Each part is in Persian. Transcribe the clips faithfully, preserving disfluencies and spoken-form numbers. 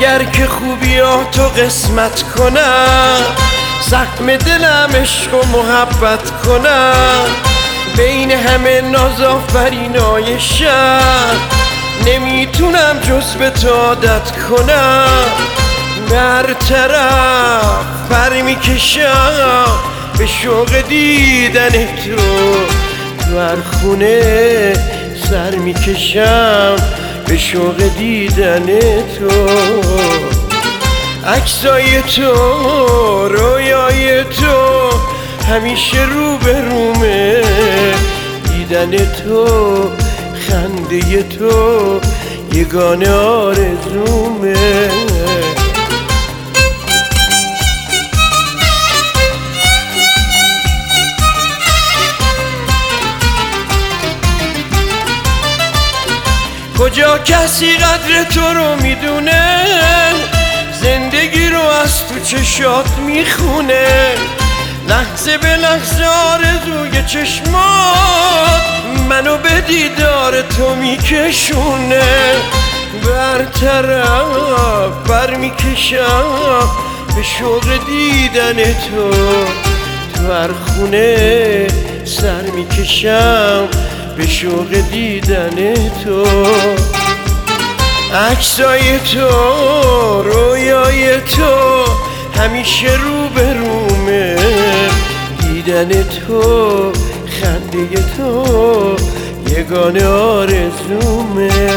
اگر که خوبیاتو قسمت کنم، زخم دلم عشق و محبت کنم، بین همه نازآفرینای شهر نمیتونم جز به تو عادت کنم. برطرف پر میکشم به شوق دیدن تو، تو هر خونه سر میکشم به شوق دیدن تو. عکسای تو، رویای تو همیشه رو به رومه، دیدن تو، خنده تو یگانه آرزومه. کجا کسی قدر تو رو میدونه، زندگی رو از تو چشات میخونه، لحظه به لحظه آرزوی چشمات منو به دیدار تو میکشونه. برطرف بر میکشم به شوق دیدن تو، تو هر خونه سر میکشم به شوق دیدن تو. عکسای تو، رویای تو همیشه رو به رومه، دیدن تو، خنده تو یگانه آرزومه.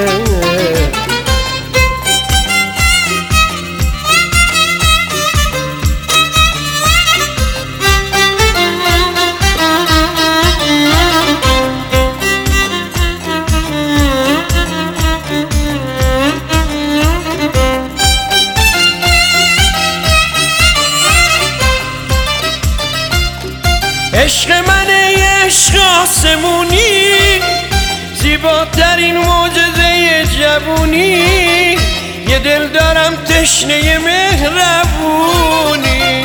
عشق منه عشق آسمونی، زیباترین معجزه جوونی، یه دل دارم تشنه مهربونی،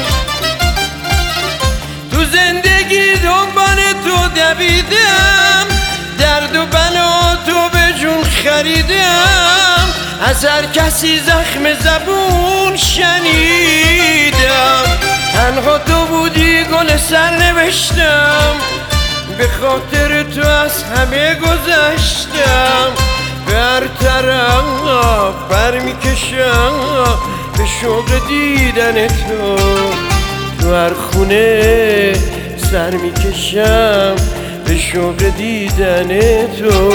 تو زندگی دنبال تو دویدم، درد و بلا تو به جون خریدم، از هر کسی زخم زبون شنیدم، تنها تو بودی گل سر نوشتم، به خاطر تو از همه گذشتم. برطرف بر میکشم به شوق دیدن تو، تو هر خونه سر میکشم به شوق دیدن تو.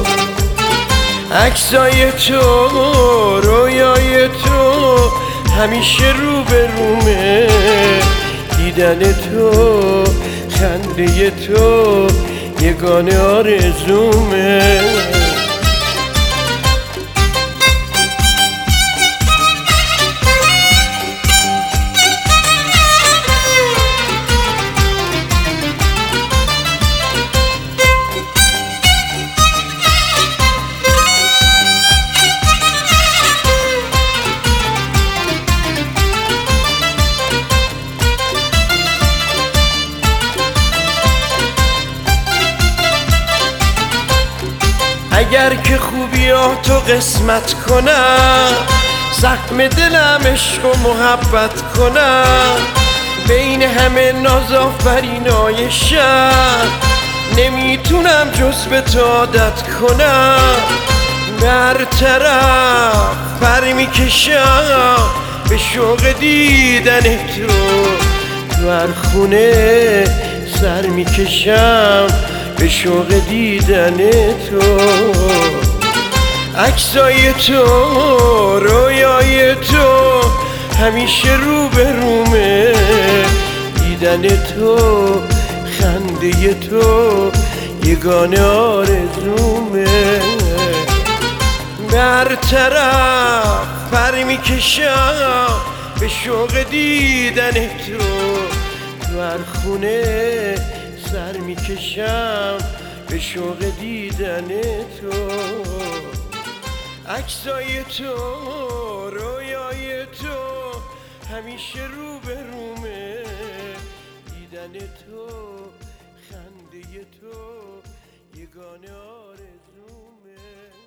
عکسای تو، رویای تو همیشه رو به رومه، دیدن تو، خنده تو یگانه آرزومه. اگر که خوبیاتو قسمت کنم، زخم دلم عشق و محبت کنم، بین همه نازآفرینای شهر نمیتونم جز به تو عادت کنم. برطرف پر میکشم به شوق دیدن تو، تو هر خونه سر میکشم به شوق دیدن تو. عکسای تو، رویای تو همیشه رو به رومه، دیدن تو، خنده تو یگانه آرزومه. برطرف پر میکشم به شوق دیدن تو، تو هر خونه سر میکشم به شوق دیدن تو. عکسای تو، رویای تو همیشه رو به رومه، دیدن تو، خنده تو یگانه آرزومه.